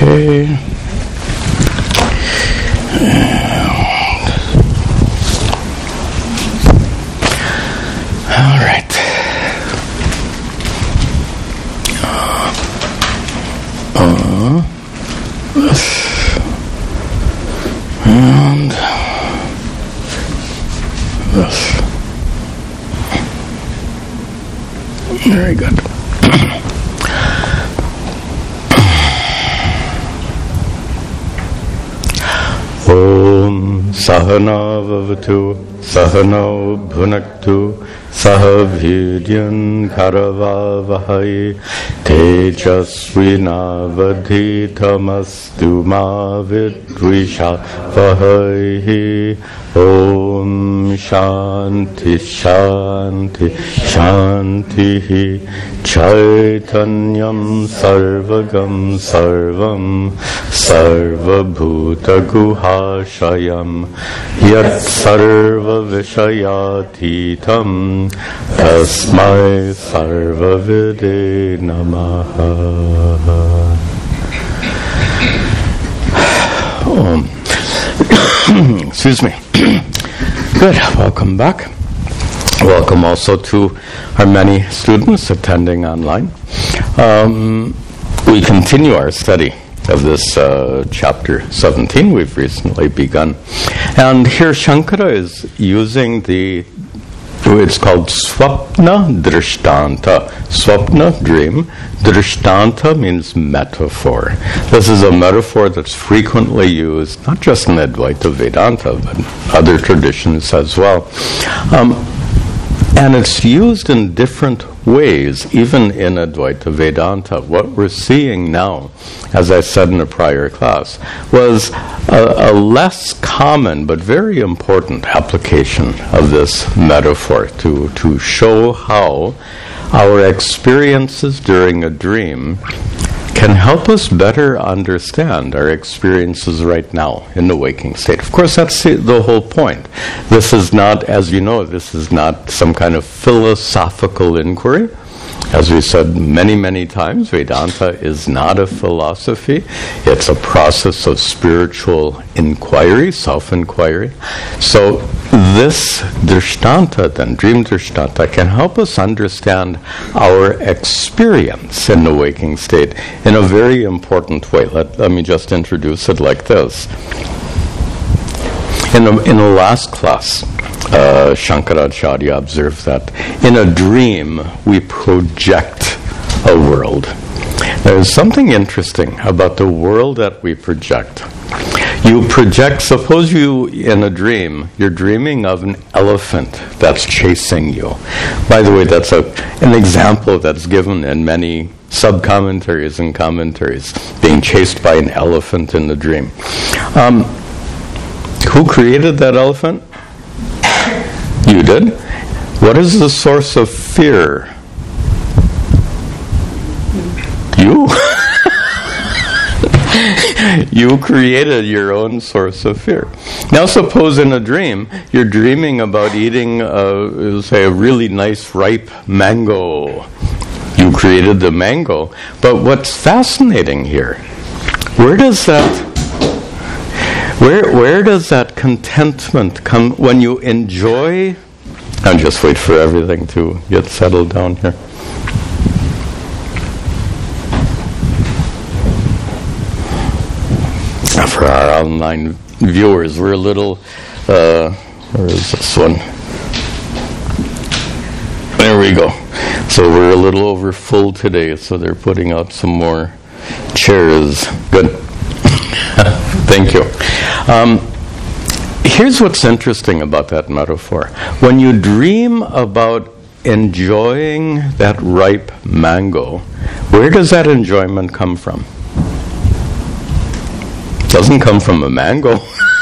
Okay. All right. And this. Very good. Om Sahana Vavatu Sahano Bhunaktu Sahavidyan Karavavahai Tejasvinavadhitamastu ma vidvishavahai. Om Shanti Shanti Shanti Chaitanyam Sarvagam Sarvam Sarvabhuta Guhashayam Yat Sarva Vishayatitam Tasmai Sarvavide Namaha. Excuse me. Good. Welcome back. Welcome also to our many students attending online. We continue our study of this chapter 17 we've recently begun. And here Shankara is using it's called Swapna Drishtanta. Swapna, dream. Drishtanta means metaphor. This is a metaphor that's frequently used, not just in Advaita Vedanta, but other traditions as well. And it's used in different ways, even in Advaita Vedanta. What we're seeing now, as I said in a prior class, was a less common but very important application of this metaphor to show how our experiences during a dream can help us better understand our experiences right now in the waking state. Of course, that's the whole point. This is not, as you know, this is not some kind of philosophical inquiry. As we said many, many times, Vedanta is not a philosophy. It's a process of spiritual inquiry, self-inquiry. So this drishtanta, then, dream drishtanta, can help us understand our experience in the waking state in a very important way. Let me just introduce it like this. In the last class, Shankaracharya observed that in a dream we project a world. There's something interesting about the world that we project. You project, suppose you, in a dream, you're dreaming of an elephant that's chasing you. By the way, that's an example that's given in many sub-commentaries and commentaries, being chased by an elephant in the dream. Who created that elephant? You did. What is the source of fear? You. You created your own source of fear. Now suppose in a dream, you're dreaming about eating, say, a really nice ripe mango. You created the mango. But what's fascinating here, where does that contentment come when you enjoy? I'll just wait for everything to get settled down here. For our online viewers, we're a little, where is this one? There we go. So we're a little over full today, so they're putting out some more chairs. Good. Thank you. Here's what's interesting about that metaphor. When you dream about enjoying that ripe mango, where does that enjoyment come from? It doesn't come from a mango.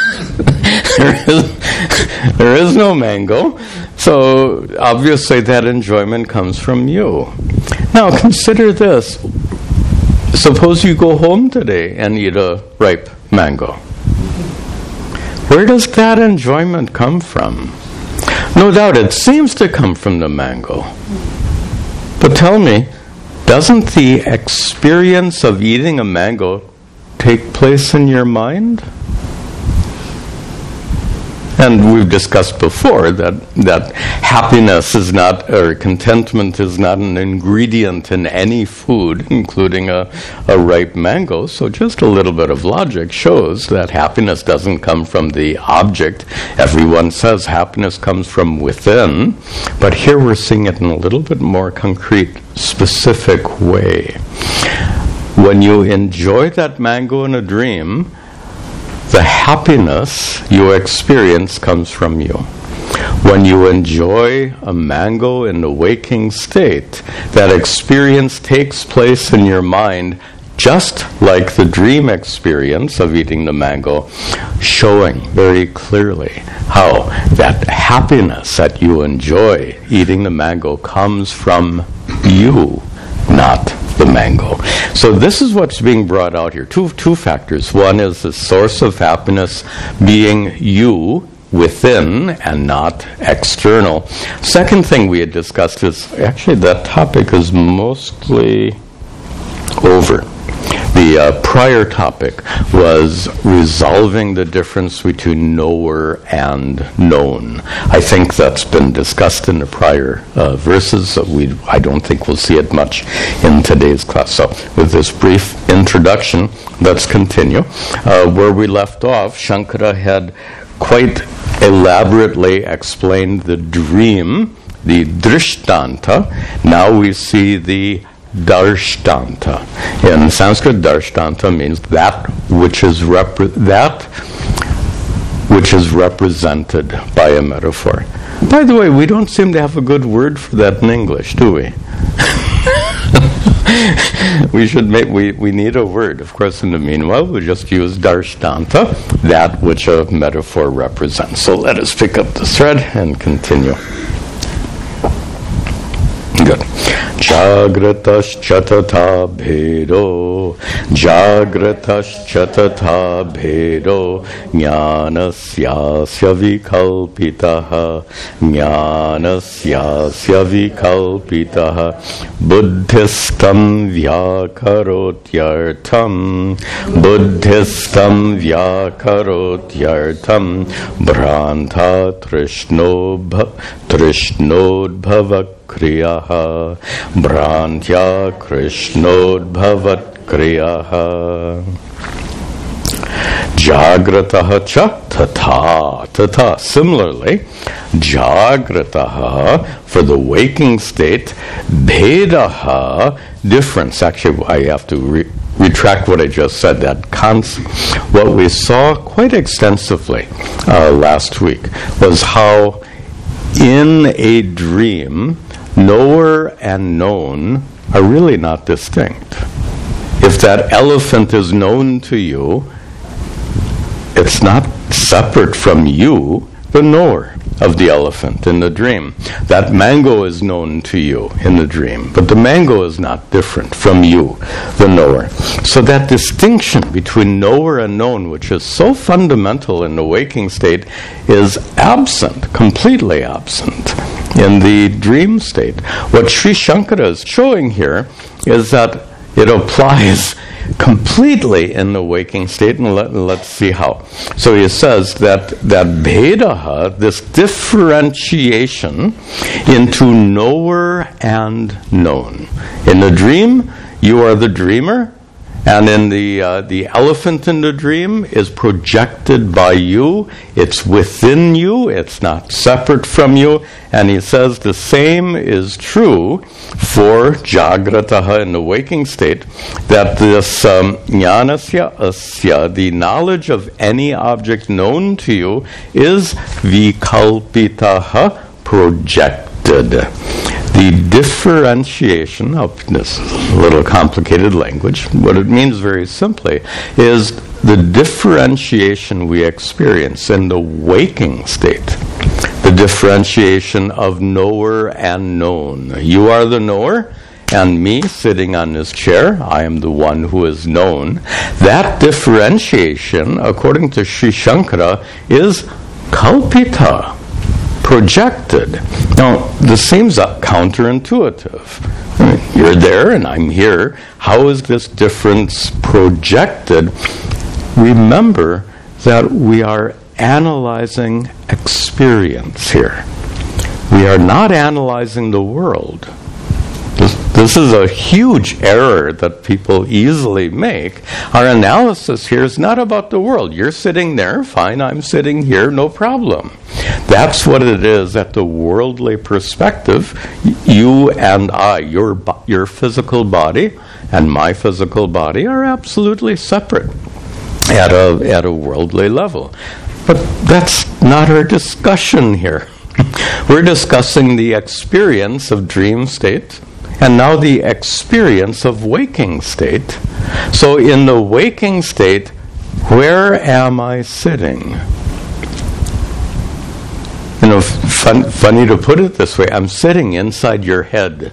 There is no mango. So obviously that enjoyment comes from you. Now consider this. Suppose you go home today and eat a ripe mango. Where does that enjoyment come from? No doubt it seems to come from the mango. But tell me, doesn't the experience of eating a mango take place in your mind? And we've discussed before that happiness is not, or contentment is not an ingredient in any food, including a ripe mango. So just a little bit of logic shows that happiness doesn't come from the object. Everyone says happiness comes from within, but here we're seeing it in a little bit more concrete, specific way. When you enjoy that mango in a dream, the happiness you experience comes from you. When you enjoy a mango in the waking state, that experience takes place in your mind just like the dream experience of eating the mango, showing very clearly how that happiness that you enjoy eating the mango comes from you, not the mango. So this is what's being brought out here. Two factors. One is the source of happiness being you within and not external. Second thing we had discussed is, actually that topic is mostly over. The prior topic was resolving the difference between knower and known. I think that's been discussed in the prior verses. I don't think we'll see it much in today's class. So with this brief introduction, let's continue. Where we left off, Shankara had quite elaborately explained the dream, the drishtanta. Now we see the darshtanta. In Sanskrit, darshtanta means that which is represented by a metaphor. By the way, we don't seem to have a good word for that in English, do we? We need a word. Of course, in the meanwhile, we just use darshtanta, that which a metaphor represents. So let us pick up the thread and continue. Good. Jagrataschatata bhedo, jagrataschatata bhedo, jnanasyasya vikalpitaha, jnanasyasya vikalpitaha, buddhistam vyakarotyartam, bhranta trishnodbhava kriyaha, Brantya Krishnodbhavat kriyaha. Jagrataha cha tata. Similarly, Jagrataha, for the waking state, Bhedaha, difference. Actually, I have to retract what I just said. What we saw quite extensively last week was how in a dream, knower and known are really not distinct. If that elephant is known to you, it's not separate from you, the knower of the elephant in the dream. That mango is known to you in the dream, but the mango is not different from you, the knower. So that distinction between knower and known, which is so fundamental in the waking state, is absent, completely absent in the dream state. What Sri Shankara is showing here is that it applies completely in the waking state, and let's see how. So he says that bhedaha, this differentiation into knower and known. In the dream, you are the dreamer, and in the elephant in the dream is projected by you. It's within you. It's not separate from you. And he says the same is true for Jagrataha in the waking state, that this jnanasya asya, the knowledge of any object known to you, is vikalpitaha, projected. The differentiation of this little complicated language, what it means very simply, is the differentiation we experience in the waking state. The differentiation of knower and known. You are the knower, and me sitting on this chair, I am the one who is known. That differentiation, according to Sri Shankara, is kalpita, projected. Now, this seems counterintuitive. You're there and I'm here. How is this difference projected? Remember that we are analyzing experience here. We are not analyzing the world. This is a huge error that people easily make. Our analysis here is not about the world. You're sitting there, fine, I'm sitting here, no problem. That's what it is at the worldly perspective. You and I, your physical body and my physical body are absolutely separate at a worldly level. But that's not our discussion here. We're discussing the experience of dream state and now the experience of waking state. So in the waking state, where am I sitting? Funny to put it this way, I'm sitting inside your head.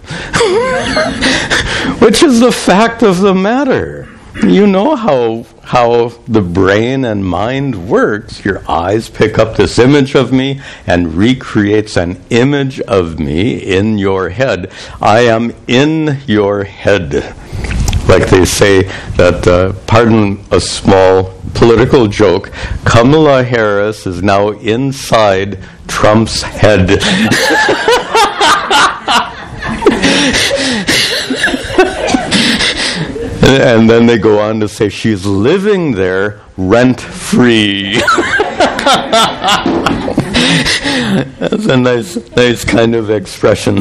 Which is the fact of the matter. You know how the brain and mind works. Your eyes pick up this image of me and recreates an image of me in your head. I am in your head. Like they say that, pardon a small political joke, Kamala Harris is now inside Trump's head. And then they go on to say she's living there rent-free. That's a nice kind of expression.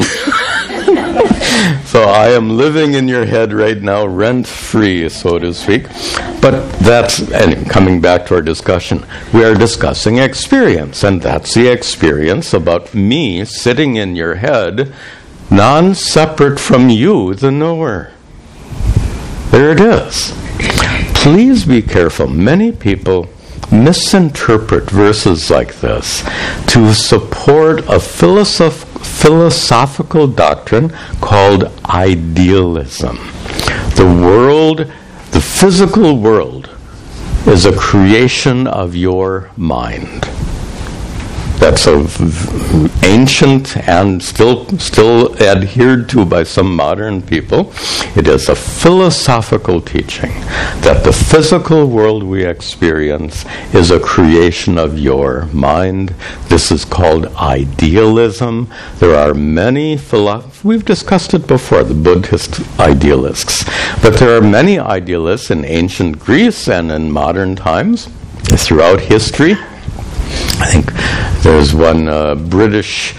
So I am living in your head right now, rent-free, so to speak. But and coming back to our discussion, we are discussing experience, and that's the experience about me sitting in your head, non-separate from you, the knower. There it is. Please be careful. Many people misinterpret verses like this to support a philosophical doctrine called idealism. The world, the physical world, is a creation of your mind. That's ancient and still adhered to by some modern people. It is a philosophical teaching that the physical world we experience is a creation of your mind. This is called idealism. There are many we've discussed it before, the Buddhist idealists. But there are many idealists in ancient Greece and in modern times, throughout history. I think there's one British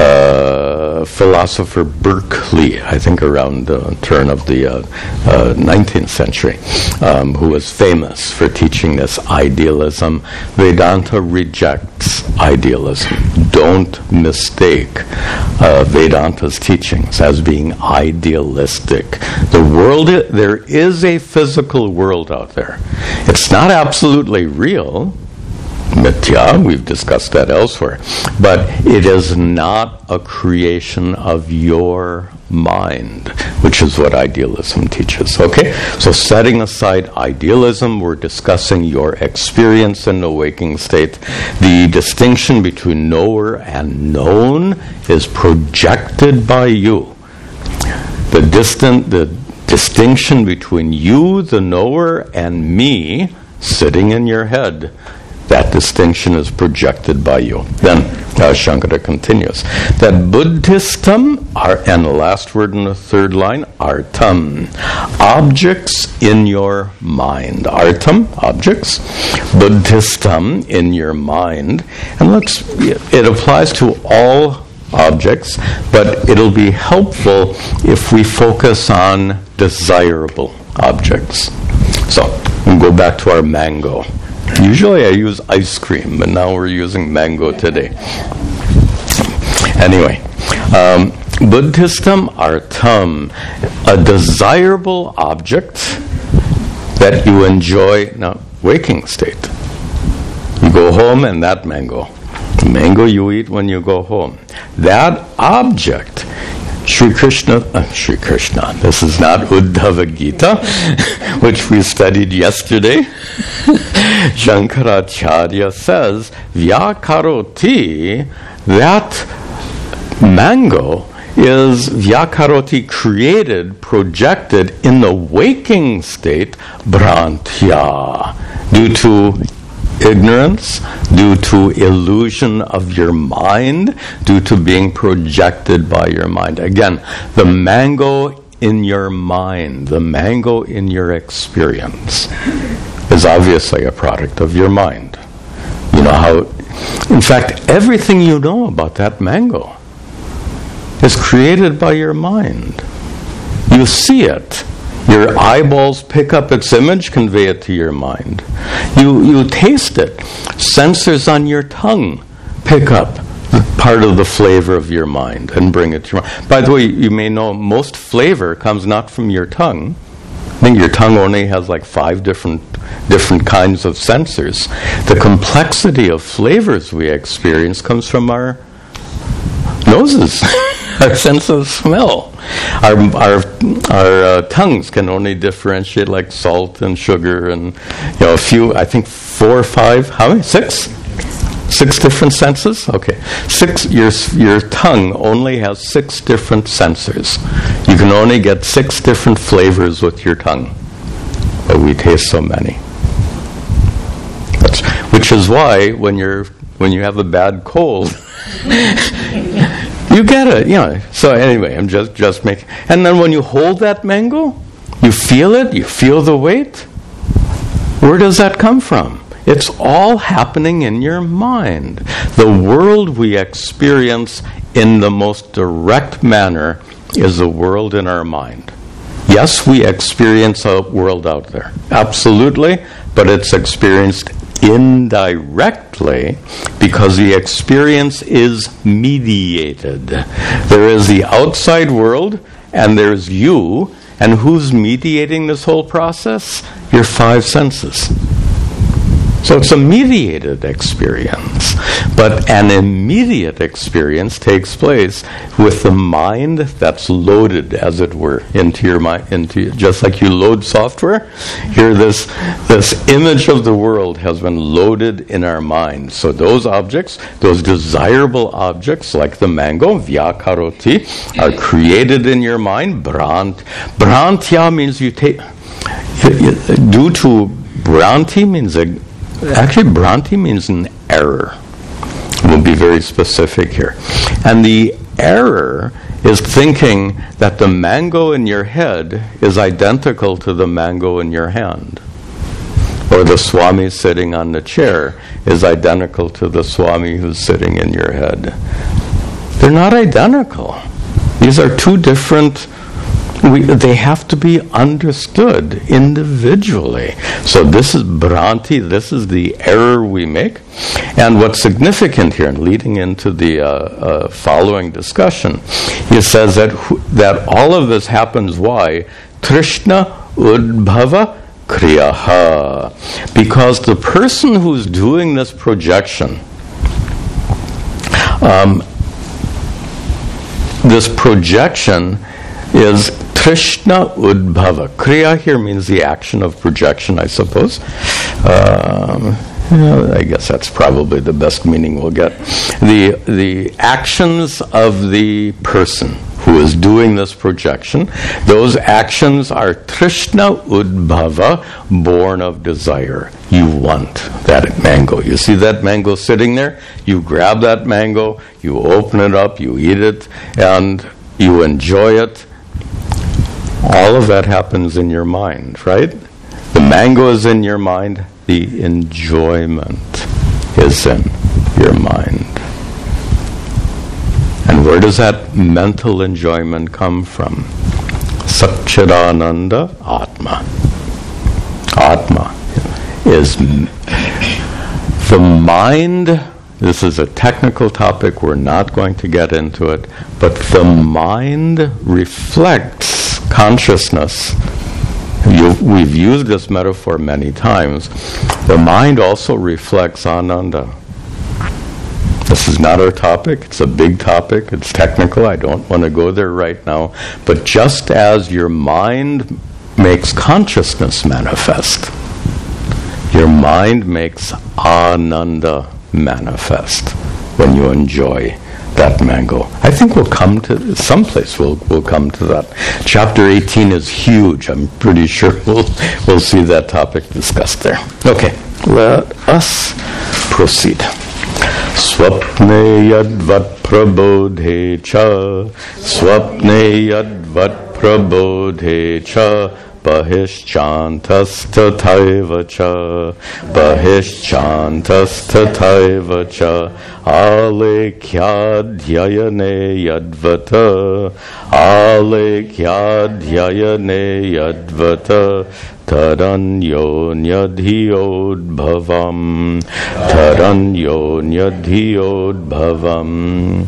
philosopher, Berkeley, I think around the turn of the 19th century, who was famous for teaching this idealism. Vedanta rejects idealism. Don't mistake Vedanta's teachings as being idealistic. The world, there is a physical world out there. It's not absolutely real. Mithya, we've discussed that elsewhere. But it is not a creation of your mind, which is what idealism teaches. Okay? So setting aside idealism, we're discussing your experience in the waking state. The distinction between knower and known is projected by you. The distinction between you, the knower, and me, sitting in your head, that distinction is projected by you. Then Shankara continues that Buddhistam, and the last word in the third line, artam, objects in your mind. Artam, objects, Buddhistam, in your mind. And it applies to all objects, but it'll be helpful if we focus on desirable objects. So we'll go back to our mango. Usually I use ice cream, but now we're using mango today. Anyway, Buddhistam artam, a desirable object that you enjoy, now, waking state. You go home and that mango. The mango you eat when you go home. That object, Sri Krishna, this is not Uddhava Gita, which we studied yesterday. Shankaracharya says, Vyakaroti that mango is Vyakaroti created, projected in the waking state, Bhrantya, due to ignorance, due to illusion of your mind, due to being projected by your mind. Again, the mango in your mind, the mango in your experience is obviously a product of your mind. You know how, in fact, everything you know about that mango is created by your mind. You see it. Your eyeballs pick up its image, convey it to your mind. You taste it. Sensors on your tongue pick up part of the flavor of your mind and bring it to your mind. By the way, you may know most flavor comes not from your tongue. I think your tongue only has like 5 different kinds of sensors. The complexity of flavors we experience comes from our noses, our sense of smell. Our tongues can only differentiate like salt and sugar and a few, I think 4 or 5, how many? 6? 6 different senses? Okay. 6, your tongue only has 6 different sensors. You can only get 6 different flavors with your tongue. But we taste so many. Which is why when you have a bad cold, you get it, So anyway, I'm just making. And then when you hold that mango, you feel it, you feel the weight. Where does that come from? It's all happening in your mind. The world we experience in the most direct manner is the world in our mind. Yes, we experience a world out there. Absolutely, but it's experienced indirectly because the experience is mediated. There is the outside world and there's you, and who's mediating this whole process? Your 5 senses. So it's a mediated experience, but an immediate experience takes place with the mind that's loaded, as it were, into your mind. Just like you load software, here this image of the world has been loaded in our mind. So those objects, those desirable objects, like the mango, Vyakaroti, are created in your mind. Bhrantya means you take. Due to Bhranti means Actually, Bhranti means an error. We'll be very specific here. And the error is thinking that the mango in your head is identical to the mango in your hand. Or the Swami sitting on the chair is identical to the Swami who's sitting in your head. They're not identical. These are 2 different. They have to be understood individually. So this is Bhranti, this is the error we make. And what's significant here, and leading into the following discussion, he says that all of this happens, why? Trishna Udbhava Kriyaha. Because the person who's doing this projection, this projection is Trishna Udbhava. Kriya here means the action of projection, I suppose. I guess that's probably the best meaning we'll get. The actions of the person who is doing this projection, those actions are Trishna Udbhava, born of desire. You want that mango. You see that mango sitting there? You grab that mango, you open it up, you eat it, and you enjoy it. All of that happens in your mind, right? The mango is in your mind. The enjoyment is in your mind. And where does that mental enjoyment come from? Satchidananda Atma. Atma is the mind. This is a technical topic. We're not going to get into it. But the mind reflects consciousness. We've used this metaphor many times. The mind also reflects Ananda. This is not our topic. It's a big topic. It's technical. I don't want to go there right now. But just as your mind makes consciousness manifest, your mind makes Ananda manifest. when you enjoy that mango. I think we'll come to someplace. We'll come to that. Chapter 18 is huge. I'm pretty sure we'll see that topic discussed there. Okay, let us proceed. Swapne yadvat prabodhe cha, swapne yadvat prabodhe cha, Bahishchantastataiva cha, Bahishchantastataiva cha, Alekyadhyayane yadvata, Alekyadhyayane yadvata, Taranyonyadhiyodbhavam, Taranyonyadhiyodbhavam.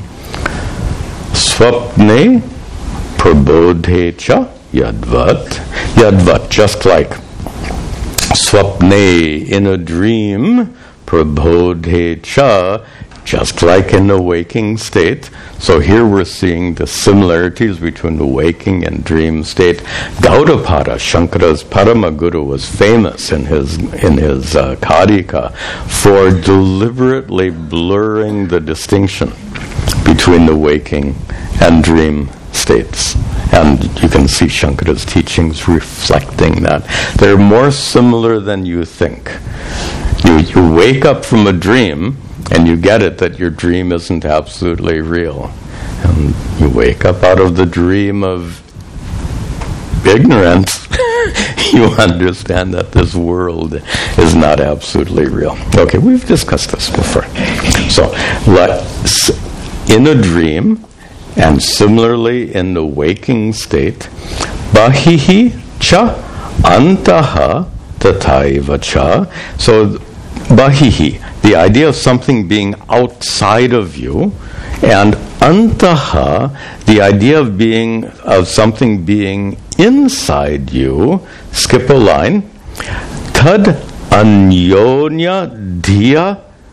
Swapne prabodhe cha yadvat. Yadvat, just like swapne, in a dream, prabodhe cha, just like in the waking state. So here we're seeing the similarities between the waking and dream state. Gaudapada, Shankara's Paramaguru, was famous in his Karika for deliberately blurring the distinction between the waking and dream states. And you can see Shankara's teachings reflecting that. They're more similar than you think. You wake up from a dream and you get it that your dream isn't absolutely real. And you wake up out of the dream of ignorance. You understand that this world is not absolutely real. Okay, we've discussed this before. So, in a dream, and similarly in the waking state, bahihi cha antaha tataiva cha. So bahihi, the idea of something being outside of you, and antaha, the idea of something being inside you. Skip a line. Tad anyonya dhiya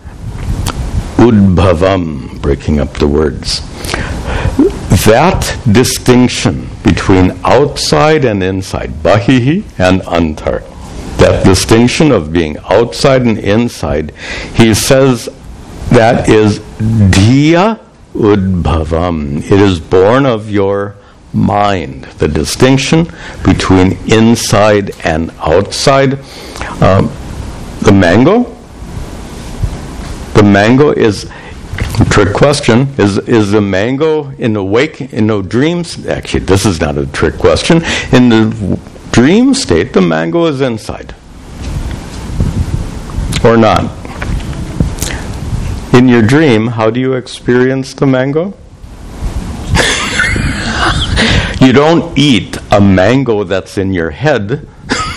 udbhavam, breaking up the words. That distinction between outside and inside, bahihi and antar, that distinction of being outside and inside, he says that is dhiya udbhavam. It is born of your mind. The distinction between inside and outside. The mango is, trick question, is the mango in the dreams? Actually, this is not a trick question. In the dream state, the mango is inside. Or not? In your dream, how do you experience the mango? You don't eat a mango that's in your head.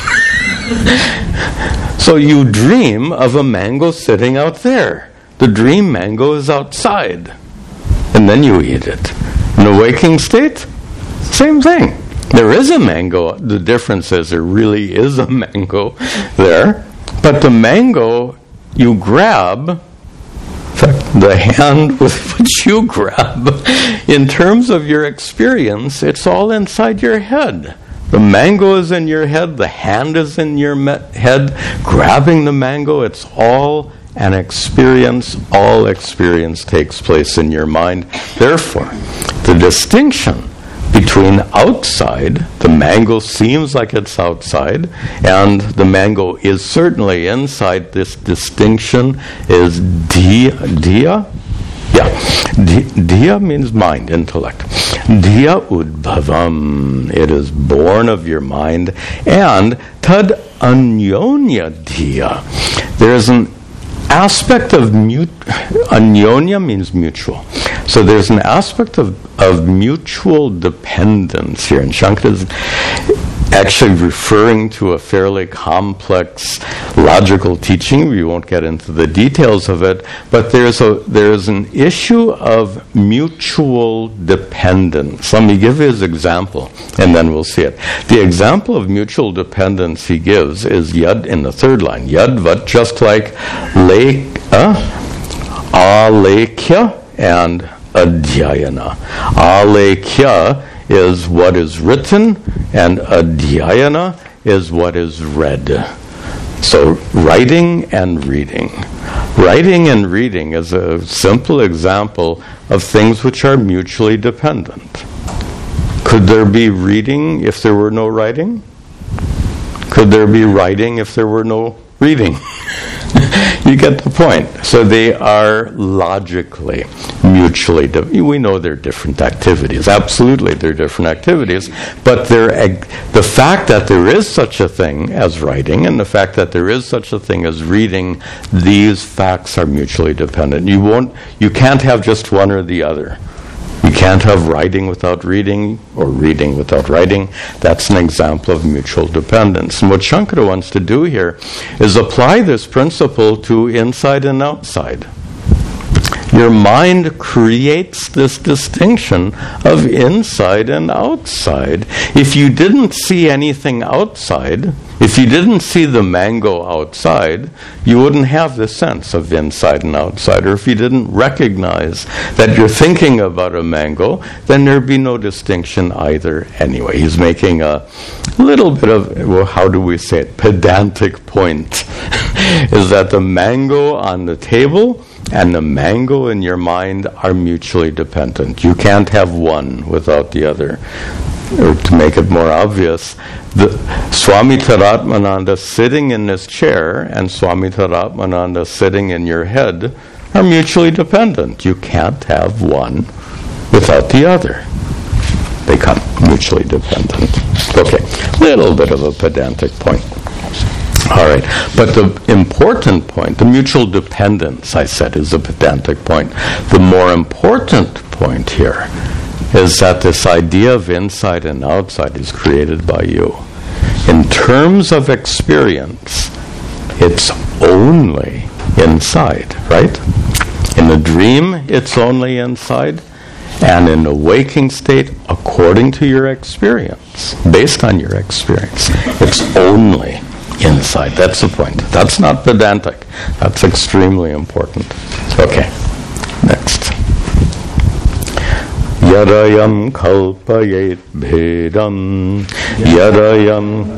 So you dream of a mango sitting out there. The dream mango is outside. And then you eat it. In the waking state, same thing. There is a mango. The difference is there really is a mango there. But the mango you grab, the hand with which you grab, in terms of your experience, it's all inside your head. The mango is in your head, the hand is in your head, grabbing the mango, it's all an experience. All experience takes place in your mind. Therefore, the distinction between outside, the mango seems like it's outside, and the mango is certainly inside, this distinction is dhiya. Yeah, dhiya means mind, intellect. Dhiya udbhavam, it is born of your mind. And tad anyonya dhiya, there is an aspect of anyonya means mutual. So there's an aspect of mutual dependence here. And Shankara is actually referring to a fairly complex logical teaching. We won't get into the details of it, but there's an issue of mutual dependence. Let me give you his example, and then we'll see it. The example of mutual dependence he gives is yad in the third line. Yadvat, just like alekya and adhyayana. Alekya is what is written, and adhyayana is what is read. So writing and reading. Writing and reading is a simple example of things which are mutually dependent. Could there be reading if there were no writing? Could there be writing if there were no reading? You get the point. So they are logically mutually we know they're different activities. Absolutely, they're different activities. But the fact that there is such a thing as writing and the fact that there is such a thing as reading, these facts are mutually dependent. You can't have just one or the other. You can't have writing without reading or reading without writing. That's an example of mutual dependence. And what Shankara wants to do here is apply this principle to inside and outside. Your mind creates this distinction of inside and outside. If you didn't see anything outside, if you didn't see the mango outside, you wouldn't have the sense of inside and outside. Or if you didn't recognize that you're thinking about a mango, then there'd be no distinction either anyway. He's making a little bit of, well, how do we say it, pedantic point, is that the mango on the table and the mango in your mind are mutually dependent. You can't have one without the other. Or to make it more obvious, the Swami Taratmananda sitting in this chair and Swami Taratmananda sitting in your head are mutually dependent. You can't have one without the other. They become mutually dependent. Okay, little bit of a pedantic point. All right, but the important point, the mutual dependence, I said, is a pedantic point. The more important point here is that this idea of inside and outside is created by you. In terms of experience, it's only inside, right? In a dream, it's only inside. And in the waking state, according to your experience, based on your experience, it's only inside. That's the point. That's not pedantic. That's extremely important. Okay, next. Yadayam kalpayet bhedam. Yadayam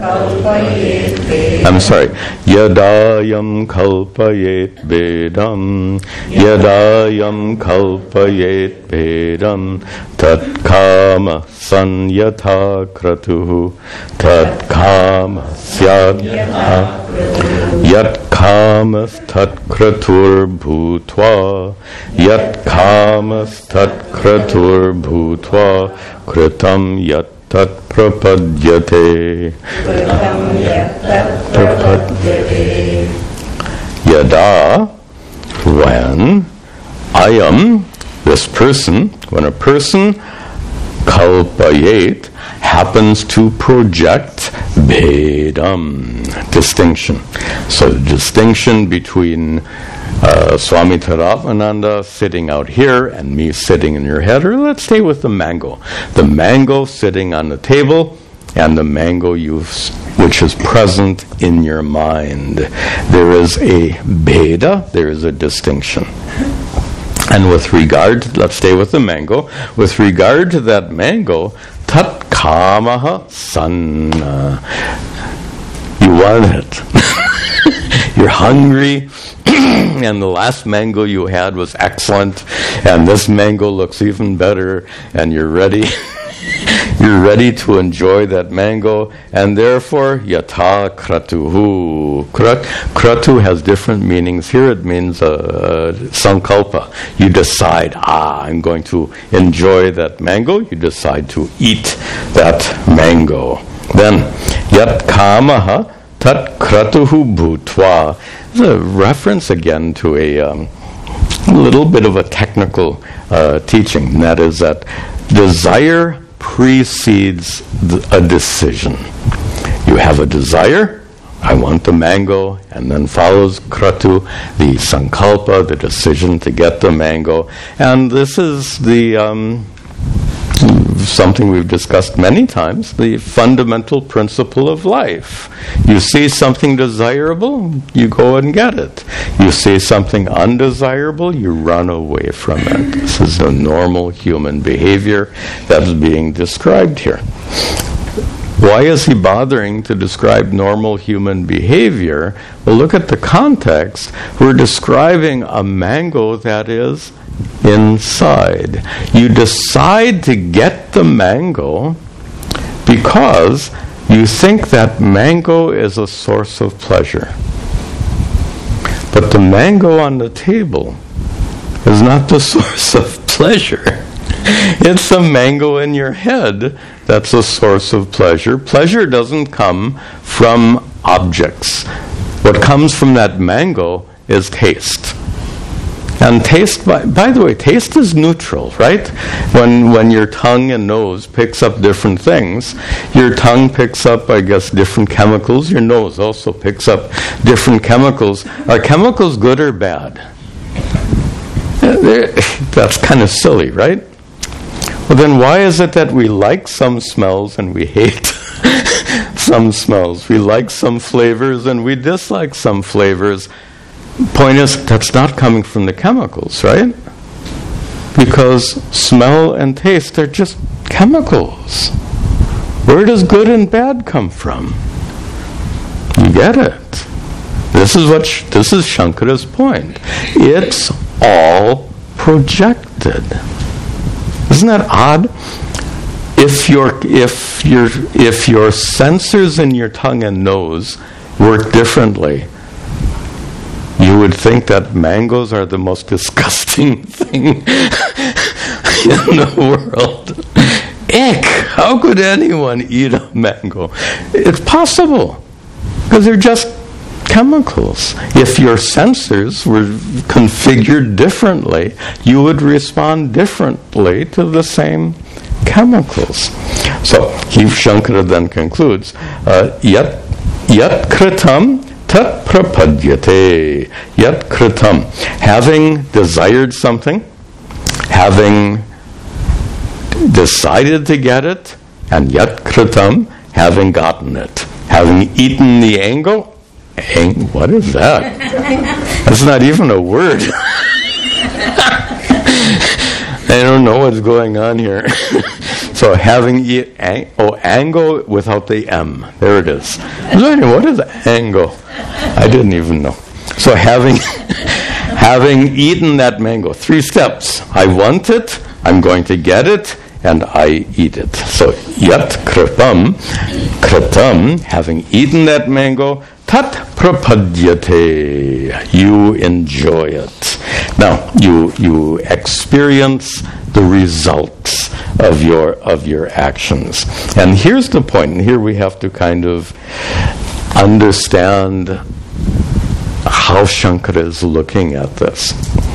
kalpayet bhedam. Yadayam kalpayet bhedam. Tat kama sanyatha kratuhu. Tat kama syat yat kamas tat kratur bhutva. Yat kamas tat kratur bhutva. Kritam yat tat prapadyate. Yada, when I am this person, when a person kalpayet happens to project bhedam, distinction. So the distinction between Swami Taratmananda sitting out here and me sitting in your head, or let's stay with the mango. The mango sitting on the table and the mango which is present in your mind. There is a bheda, there is a distinction. And with regard, let's stay with the mango, with regard to that mango, tat kamaha sanna. You want it. You're hungry, and the last mango you had was excellent, and this mango looks even better, and you're ready. You're ready to enjoy that mango, and therefore, yatha kratuhu. Kratu has different meanings. Here it means sankalpa. You decide, I'm going to enjoy that mango. You decide to eat that mango. Then, yat kamaha tat kratuhu bhutva. It's a reference again to a little bit of a technical teaching, and that is that desire precedes a decision. You have a desire, I want the mango, and then follows kratu, the sankalpa, the decision to get the mango. And this is the something we've discussed many times, the fundamental principle of life. You see something desirable, you go and get it. You see something undesirable, you run away from it. This is the normal human behavior that's being described here. Why is he bothering to describe normal human behavior? Well, look at the context. We're describing a mango that is inside. You decide to get the mango because you think that mango is a source of pleasure. But the mango on the table is not the source of pleasure. It's a mango in your head that's a source of pleasure. Pleasure doesn't come from objects. What comes from that mango is taste. And taste, by the way, taste is neutral, right? When your tongue and nose picks up different things, your tongue picks up, I guess, different chemicals. Your nose also picks up different chemicals. Are chemicals good or bad? That's kind of silly, right? Well, then why is it that we like some smells and we hate some smells? We like some flavors and we dislike some flavors. Point is, that's not coming from the chemicals, right? Because smell and taste are just chemicals. Where does good and bad come from? You get it. This is Shankara's point. It's all projected. Isn't that odd? If your sensors in your tongue and nose work differently, you would think that mangoes are the most disgusting thing in the world. Ick! How could anyone eat a mango? It's possible, because they're just chemicals. If your sensors were configured differently, you would respond differently to the same chemicals. So, Shankara then concludes, yat kritam tat prapadyate. Yat kritam. Having desired something, having decided to get it, and yat kritam, having gotten it. Having eaten the ango. What is that? That's not even a word. I don't know what's going on here. So having ango without the M. There it is. What is ango? I didn't even know. So having eaten that mango, 3 steps. I want it, I'm going to get it, and I eat it. So yat kritam, having eaten that mango, tat prapadyate, you enjoy it. Now you experience the results of your actions. And here's the point, and here we have to kind of understand how Shankara is looking at this.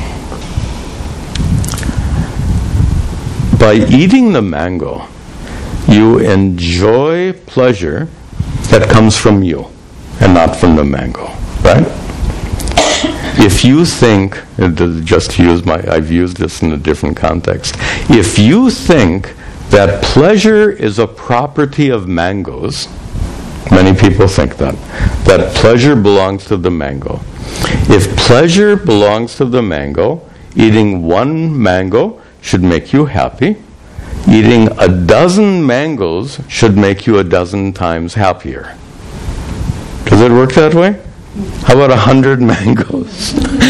By eating the mango, you enjoy pleasure that comes from you and not from the mango, right? If you think, I've used this in a different context. If you think that pleasure is a property of mangoes, many people think that pleasure belongs to the mango. If pleasure belongs to the mango, eating 1 mango should make you happy. Eating 12 mangoes should make you 12 times happier. Does it work that way? How about 100 mangoes?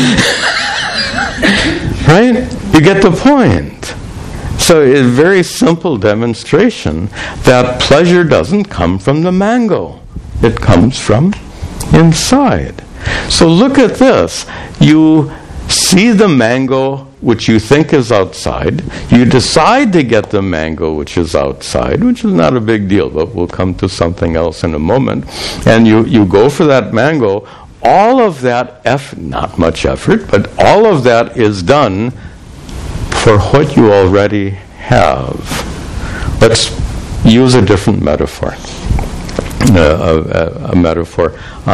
Right? You get the point. So it's a very simple demonstration that pleasure doesn't come from the mango. It comes from inside. So look at this. You see the mango which you think is outside. You decide to get the mango which is outside, which is not a big deal, but we'll come to something else in a moment. And you go for that mango. All of that not much effort, but all of that is done for what you already have. Let's use a different metaphor. A metaphor.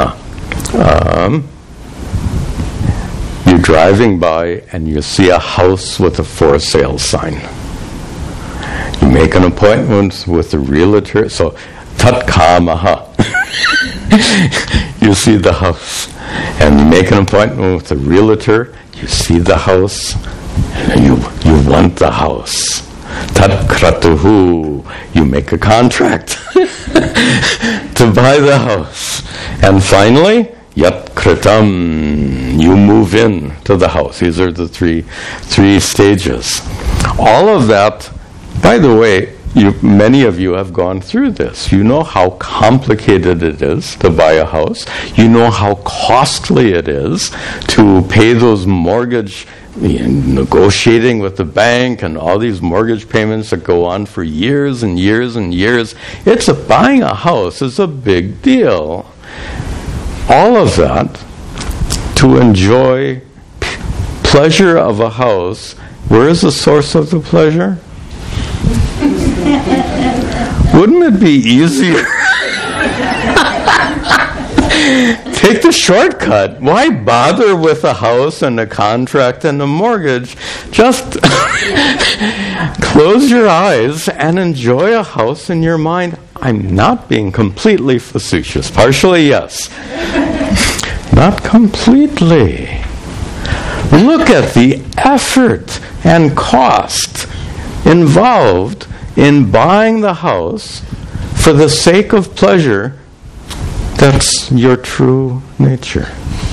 You're driving by and you see a house with a for sale sign. You make an appointment with the realtor. So, tat kamaha. You see the house. And you make an appointment with the realtor. You see the house. And you want the house. Tat kratuhu. You make a contract to buy the house. And finally, yat kritam. You move in to the house. These are the three stages. All of that, by the way, many of you have gone through this. You know how complicated it is to buy a house. You know how costly it is to pay those mortgage, negotiating with the bank and all these mortgage payments that go on for years and years and years. Buying a house is a big deal. All of that to enjoy pleasure of a house. Where is the source of the pleasure? Wouldn't it be easier? Take the shortcut. Why bother with a house and a contract and a mortgage? Just close your eyes and enjoy a house in your mind. I'm not being completely facetious. Partially, yes. Not completely. Look at the effort and cost involved in buying the house for the sake of pleasure. That's your true nature.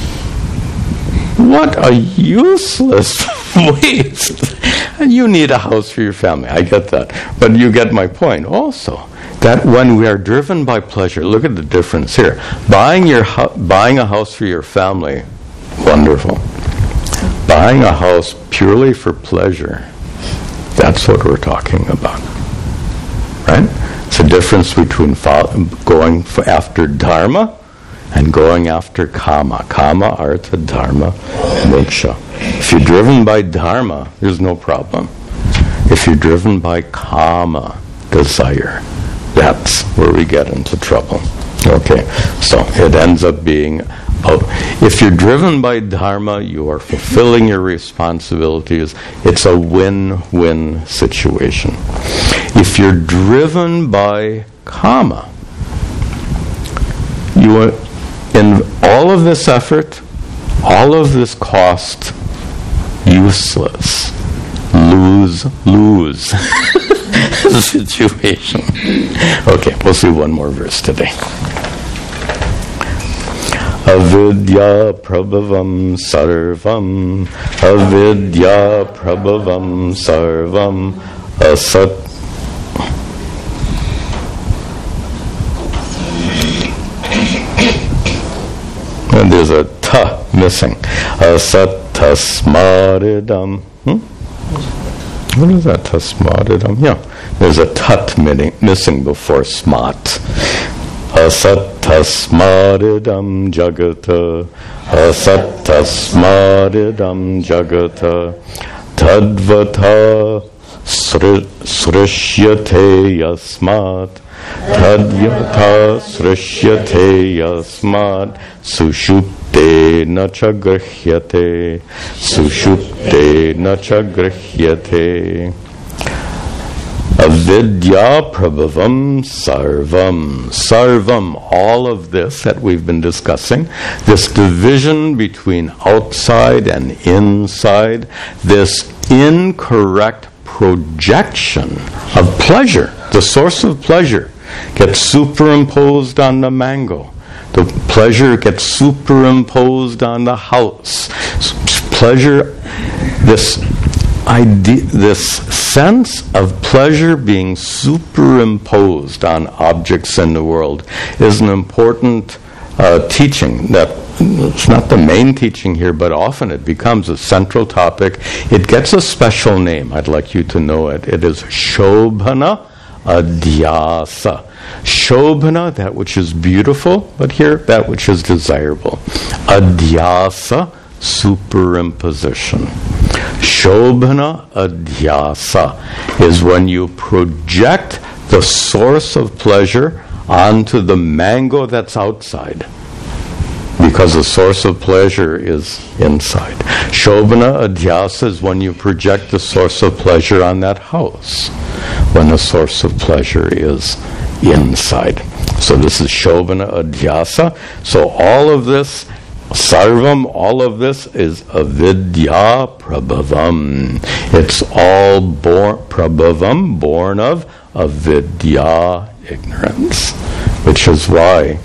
What a useless waste. And you need a house for your family. I get that. But you get my point also. That when we are driven by pleasure, look at the difference here. Buying a house for your family, wonderful. Buying a house purely for pleasure, that's what we're talking about. Right? It's a difference between going after dharma and going after kama. Kama, artha, dharma, moksha. If you're driven by dharma, there's no problem. If you're driven by kama, desire, that's where we get into trouble. Okay, so it ends up being, if you're driven by dharma, you are fulfilling your responsibilities. It's a win-win situation. If you're driven by kama, you are, in all of this effort, all of this cost, useless, lose situation. Okay, we'll see one more verse today. Avidya prabhavam sarvam, avidya prabhavam sarvam, asat. And there's a ta missing. Asat tasmaridam. What is that, tasmadidam? Yeah, there's a tat missing before smat. Asat tasmadidam jagata, asat tasmadidam jagata, tadvata srishyate yasmat, tadyata srishyate yasmat, sushupte nacha grihyate, sushupte nacha grihyate. Avidya prabhavam sarvam. Sarvam, all of this that we've been discussing, this division between outside and inside, this incorrect projection of pleasure, the source of pleasure, gets superimposed on the mango. The pleasure gets superimposed on the house. Pleasure, this sense of pleasure being superimposed on objects in the world is an important teaching. That it's not the main teaching here, but often it becomes a central topic. It gets a special name. I'd like you to know it. It is Shobhana Adhyasa. Shobhana, that which is beautiful, but here, that which is desirable. Adhyasa, superimposition. Shobhana Adhyasa is when you project the source of pleasure onto the mango that's outside, because the source of pleasure is inside. Shobhana Adhyasa is when you project the source of pleasure on that house, when the source of pleasure is inside. So this is Shobhana Adhyasa. So all of this sarvam, all of this is avidya prabhavam. It's all prabhavam, born of avidya, ignorance. Which is why,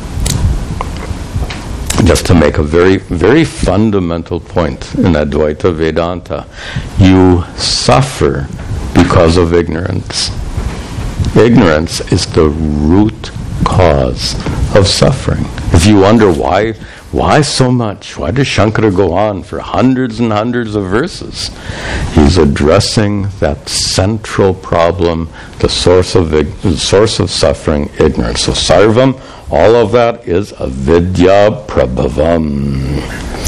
just to make a very, very fundamental point in Advaita Vedanta, you suffer because of ignorance. Ignorance is the root cause of suffering. If you wonder why so much, why does Shankara go on for hundreds and hundreds of verses? He's addressing that central problem, the source of suffering, ignorance. So sarvam, all of that is avidya prabhavam.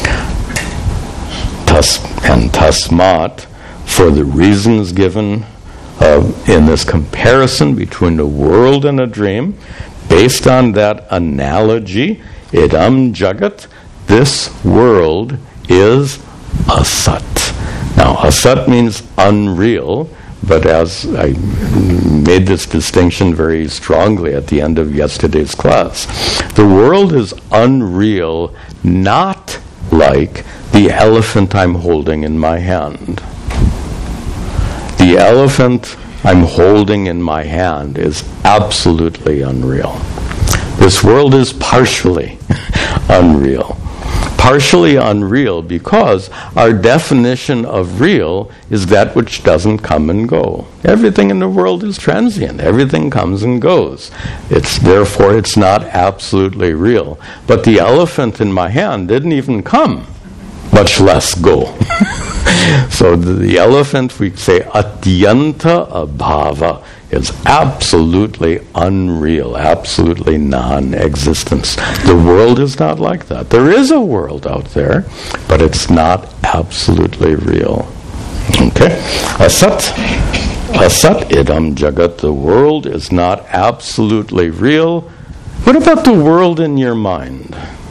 And tasmat, for the reasons given in this comparison between the world and a dream, based on that analogy, idam jagat, this world is asat. Now, asat means unreal, but as I made this distinction very strongly at the end of yesterday's class, the world is unreal, not like the elephant I'm holding in my hand. The elephant I'm holding in my hand is absolutely unreal. This world is partially unreal. Partially unreal because our definition of real is that which doesn't come and go. Everything in the world is transient. Everything comes and goes. Therefore, it's not absolutely real. But the elephant in my hand didn't even come, much less go. So the elephant, we say, atyanta abhava, is absolutely unreal, absolutely non-existent. The world is not like that. There is a world out there, but it's not absolutely real. Okay? Asat idam jagat, the world is not absolutely real. What about the world in your mind?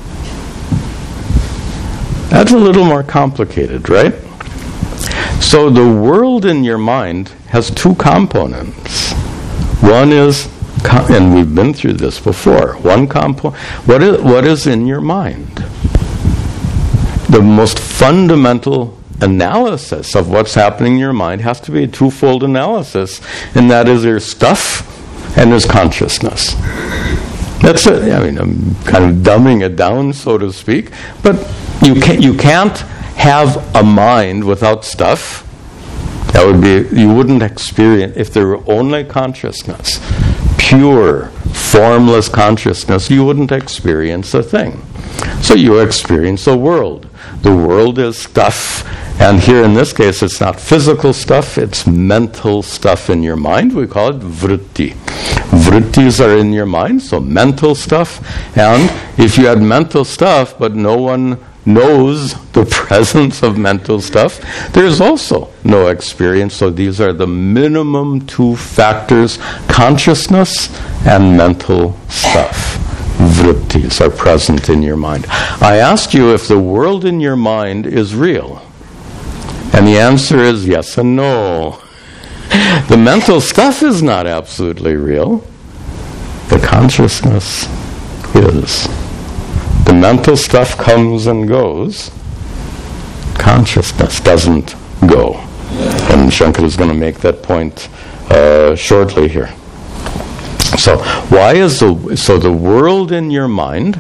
That's a little more complicated, right? So the world in your mind has two components. One is, and we've been through this before, one component, what is in your mind? The most fundamental analysis of what's happening in your mind has to be a twofold analysis, and that is there's stuff and there's consciousness. That's it. I mean, I'm kind of dumbing it down, so to speak, but you can't have a mind without stuff. That would be, you wouldn't experience, if there were only consciousness, pure, formless consciousness, you wouldn't experience a thing. So you experience a world. The world is stuff, and here in this case it's not physical stuff, it's mental stuff in your mind. We call it vritti. Vrittis are in your mind, so mental stuff. And if you had mental stuff but no one knows the presence of mental stuff, there's also no experience. So these are the minimum two factors: consciousness and mental stuff. Vrittis are present in your mind. I asked you if the world in your mind is real, and the answer is yes and no. The mental stuff is not absolutely real. The consciousness is. The mental stuff comes and goes. Consciousness doesn't go. And Shankara is going to make that point shortly here. So why is the world in your mind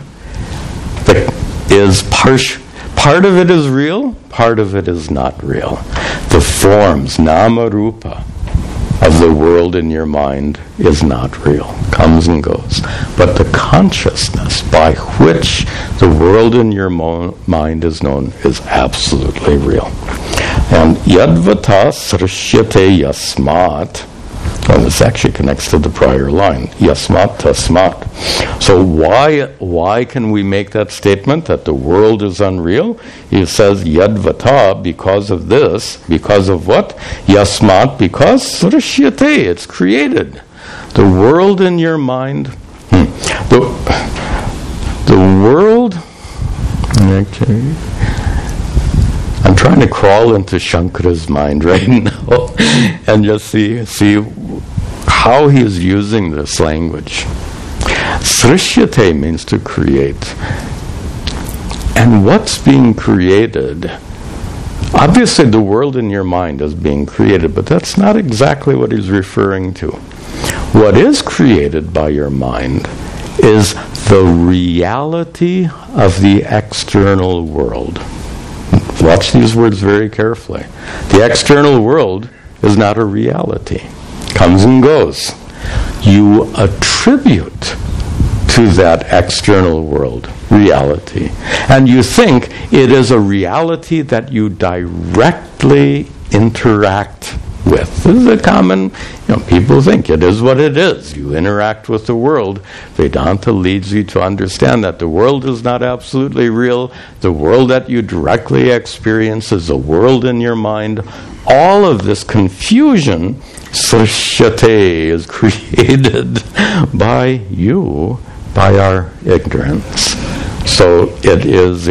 is part of it is real, part of it is not real. The forms, nama rupa, of the world in your mind is not real, comes and goes. But the consciousness by which the world in your mind is known is absolutely real. And yadvata srishyate yasmat, and this actually connects to the prior line, yasmat tasmat. So why can we make that statement that the world is unreal? He says yadvata, because of this, because of what? Yasmat, because srishyate, it's created. The world in your mind, the world, okay, I'm trying to crawl into Shankara's mind right now and just see how he is using this language. Srishyate means to create. And what's being created? Obviously, the world in your mind is being created, but that's not exactly what he's referring to. What is created by your mind is the reality of the external world. Watch these words very carefully. The external world is not a reality. Comes and goes. You attribute to that external world reality. And you think it is a reality that you directly interact with. This is a common, people think it is what it is. You interact with the world. Vedanta leads you to understand that the world is not absolutely real. The world that you directly experience is a world in your mind. All of this confusion, srishyate, is created by you, by our ignorance. So it is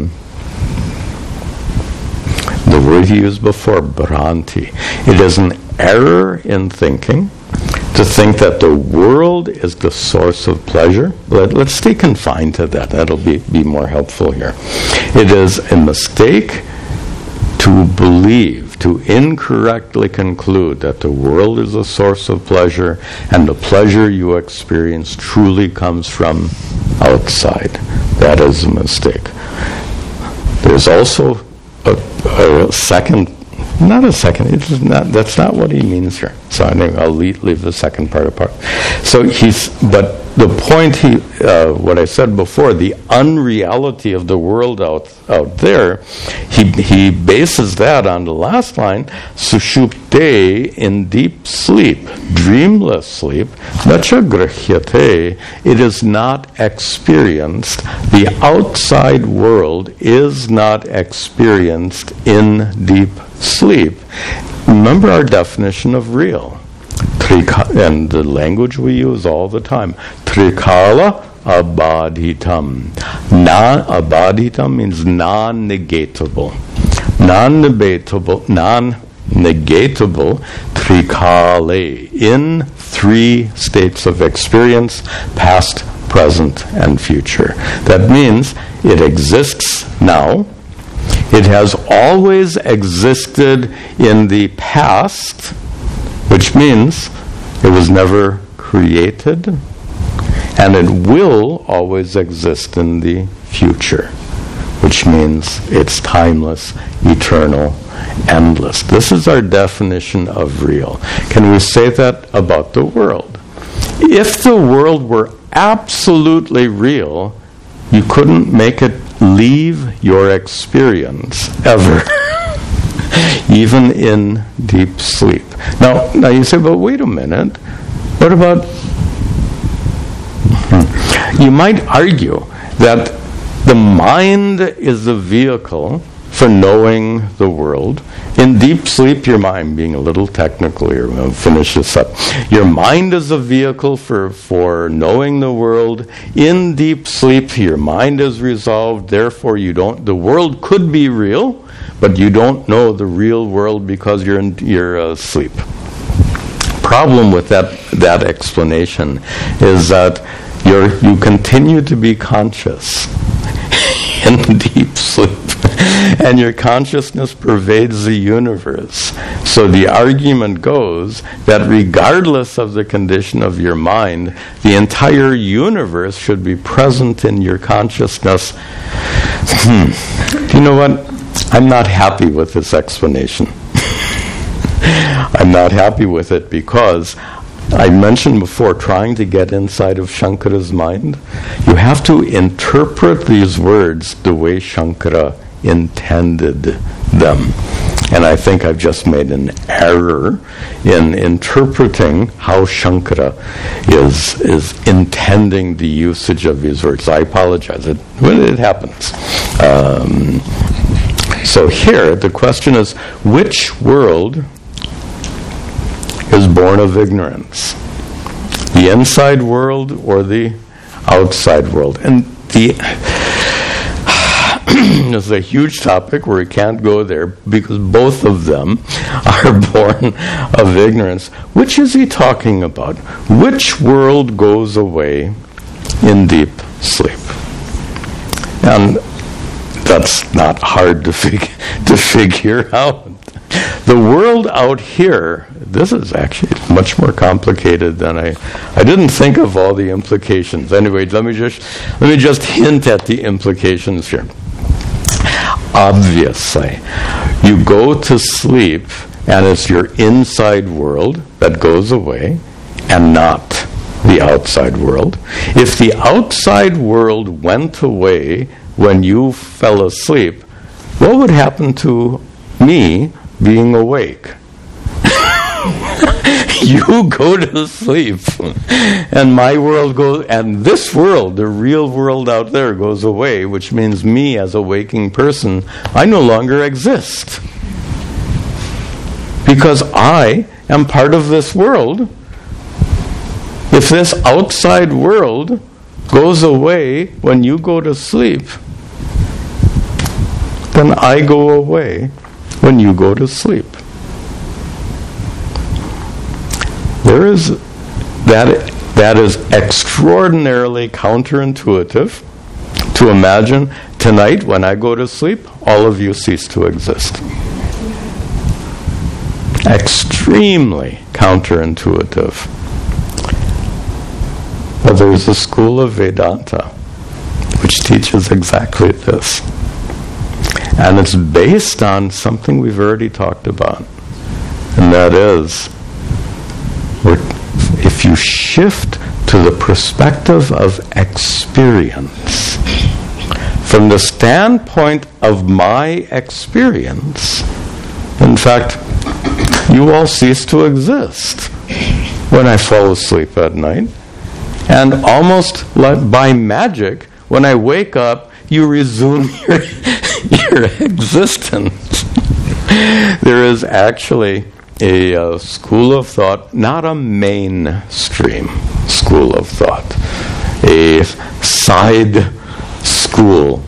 the word he used before, bhranti. It is an error in thinking to think that the world is the source of pleasure. Let's stay confined to that. That'll be more helpful here. It is a mistake to believe, to incorrectly conclude that the world is a source of pleasure and the pleasure you experience truly comes from outside. That is a mistake. There's also a second, not a second, that's not what he means here. So anyway, I'll leave the second part apart. So but the point what I said before, the unreality of the world out there, he bases that on the last line, sushupte, in deep sleep, dreamless sleep, nacha grhyate, it is not experienced. The outside world is not experienced in deep sleep. Remember our definition of real. And the language we use all the time. Trikala abadhitam. Abadhitam means non-negatable. Non-negatable trikale. In three states of experience, past, present, and future. That means it exists now. It has always existed in the past, which means it was never created, and it will always exist in the future, which means it's timeless, eternal, endless. This is our definition of real. Can we say that about the world? If the world were absolutely real, you couldn't make it leave your experience ever. Even in deep sleep. Now you say, but wait a minute. What about... You might argue that the mind is the vehicle for knowing the world. In deep sleep, your mind, being a little technical here, we'll finish this up. Your mind is a vehicle for knowing the world. In deep sleep, your mind is resolved, therefore the world could be real, but you don't know the real world because you're asleep. Problem with that explanation is that you continue to be conscious in deep sleep, and your consciousness pervades the universe. So the argument goes that regardless of the condition of your mind, the entire universe should be present in your consciousness. You know what? I'm not happy with this explanation. I'm not happy with it because I mentioned before, trying to get inside of Shankara's mind, you have to interpret these words the way Shankara intended them. And I think I've just made an error in interpreting how Shankara is intending the usage of these words. I apologize. It happens. So here, the question is, which world is born of ignorance? The inside world or the outside world? And this is a huge topic where we can't go there because both of them are born of ignorance. Which is he talking about? Which world goes away in deep sleep? And That's not hard to figure out. The world out here, this is actually much more complicated than I didn't think of all the implications. Anyway, let me just hint at the implications here. Obviously, you go to sleep and it's your inside world that goes away and not the outside world. If the outside world went away when you fell asleep, what would happen to me being awake? You go to sleep, and my world goes, and this world, the real world out there, goes away, which means me as a waking person, I no longer exist. Because I am part of this world. If this outside world goes away when you go to sleep, then I go away when you go to sleep. That is extraordinarily counterintuitive to imagine tonight when I go to sleep, all of you cease to exist. Extremely counterintuitive. But there's a school of Vedanta which teaches exactly this. And it's based on something we've already talked about. And that is, if you shift to the perspective of experience, from the standpoint of my experience, in fact, you all cease to exist when I fall asleep at night. And almost like by magic, when I wake up, you resume your existence. There is actually a school of thought, not a mainstream school of thought, a side school,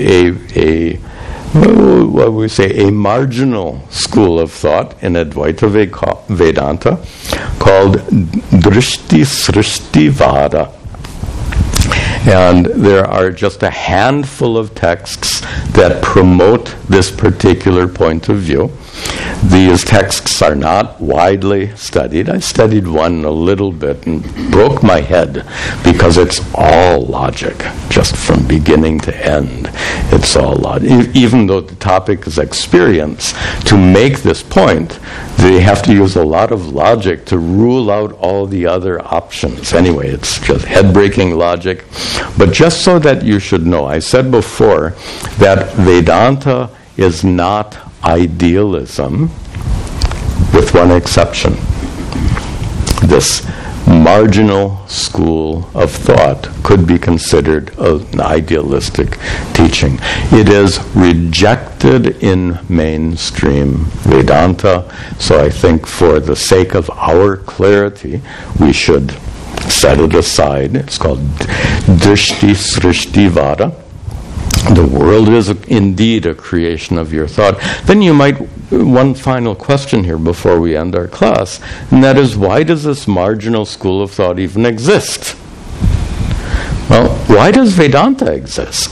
what we say, a marginal school of thought in Advaita Vedanta called Drishti Srishti Vada. And there are just a handful of texts that promote this particular point of view. These texts are not widely studied. I studied one a little bit and broke my head because it's all logic, just from beginning to end. It's all logic. Even though the topic is experience, to make this point, they have to use a lot of logic to rule out all the other options. Anyway, it's just head-breaking logic. But just so that you should know, I said before that Vedanta is not idealism, with one exception. This marginal school of thought could be considered an idealistic teaching. It is rejected in mainstream Vedanta, so I think for the sake of our clarity, we should set it aside. It's called Drishti Srishti Vada. The world is indeed a creation of your thought. Then you might, one final question here before we end our class, and that is, why does this marginal school of thought even exist? Well, why does Vedanta exist?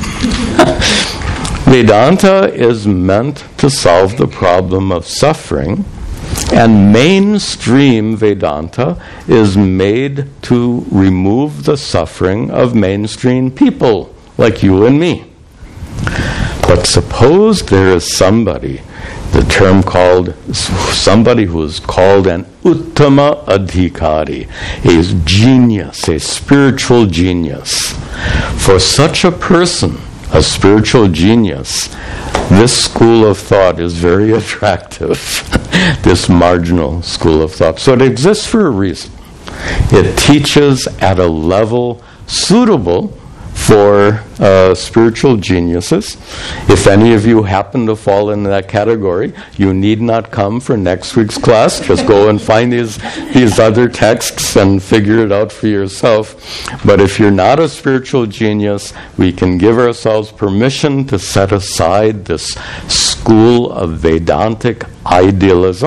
Vedanta is meant to solve the problem of suffering, and mainstream Vedanta is made to remove the suffering of mainstream people like you and me. But suppose there is somebody, the term called, somebody who is called an Uttama Adhikari, a genius, a spiritual genius. For such a person, a spiritual genius, this school of thought is very attractive, this marginal school of thought. So it exists for a reason. It teaches at a level suitable for spiritual geniuses. If any of you happen to fall in that category, you need not come for next week's class. Just go and find these other texts and figure it out for yourself. But if you're not a spiritual genius, we can give ourselves permission to set aside this school of Vedantic idealism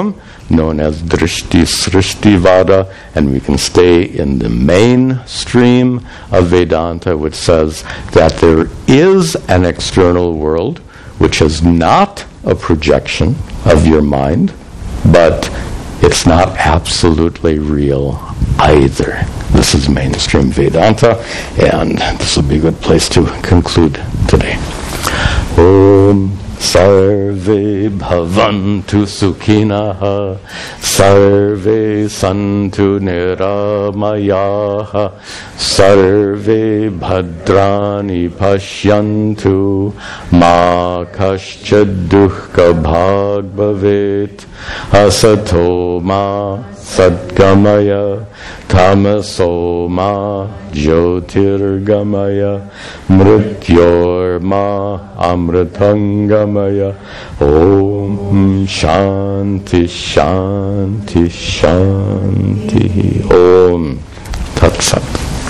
known as Drishti Srishti Vada, and we can stay in the mainstream of Vedanta, which says that there is an external world which is not a projection of your mind, but it's not absolutely real either. This is mainstream Vedanta, and this will be a good place to conclude today. Om Sarve Bhavantu Sukhinaha Sarve Santu Niramayaha Sarve Bhadrani Pashyantu Ma Kaschad Dukkha Bhag Bhavet Asato Ma Sadgamaya Tamaso Ma Jyotirgamaya Mrityor Ma Amritangamaya Om Shanti Shanti Shanti Om Tat Sat.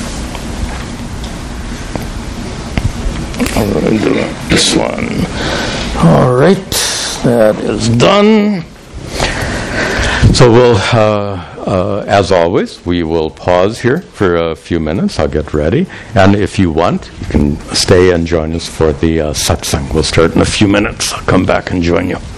I'm going to do this one. All right, that is done. So we'll, as always, we will pause here for a few minutes. I'll get ready. And if you want, you can stay and join us for the satsang. We'll start in a few minutes. I'll come back and join you.